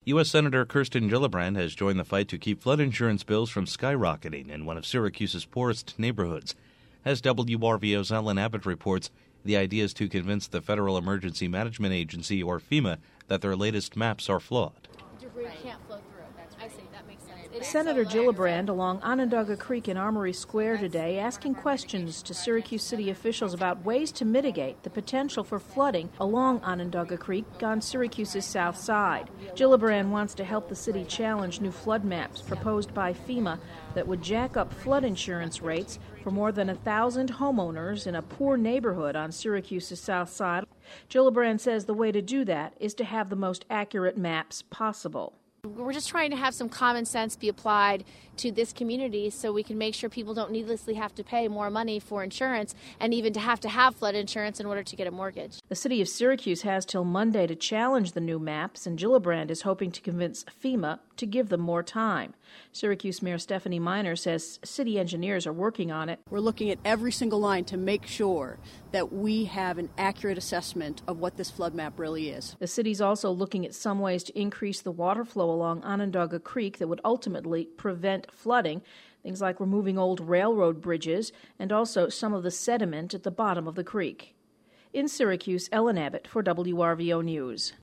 U.S. Senator Kirsten Gillibrand has joined the fight to keep flood insurance bills from skyrocketing in one of Syracuse's poorest neighborhoods. As WRVO's Ellen Abbott reports, the idea is to convince the Federal Emergency Management Agency, or FEMA, that their latest maps are flawed. Debris can't flow through. I see, that makes sense. Senator Gillibrand along Onondaga Creek in Armory Square today asking questions to Syracuse city officials about ways to mitigate the potential for flooding along Onondaga Creek on Syracuse's south side. Gillibrand wants to help the city challenge new flood maps proposed by FEMA that would jack up flood insurance rates for more than 1,000 homeowners in a poor neighborhood on Syracuse's south side. Gillibrand says the way to do that is to have the most accurate maps possible. We're just trying to have some common sense be applied to this community so we can make sure people don't needlessly have to pay more money for insurance and even to have flood insurance in order to get a mortgage. The city of Syracuse has till Monday to challenge the new maps, and Gillibrand is hoping to convince FEMA to give them more time. Syracuse Mayor Stephanie Miner says city engineers are working on it. We're looking at every single line to make sure that we have an accurate assessment of what this flood map really is. The city's also looking at some ways to increase the water flow along Onondaga Creek that would ultimately prevent flooding, things like removing old railroad bridges and also some of the sediment at the bottom of the creek. In Syracuse, Ellen Abbott for WRVO News.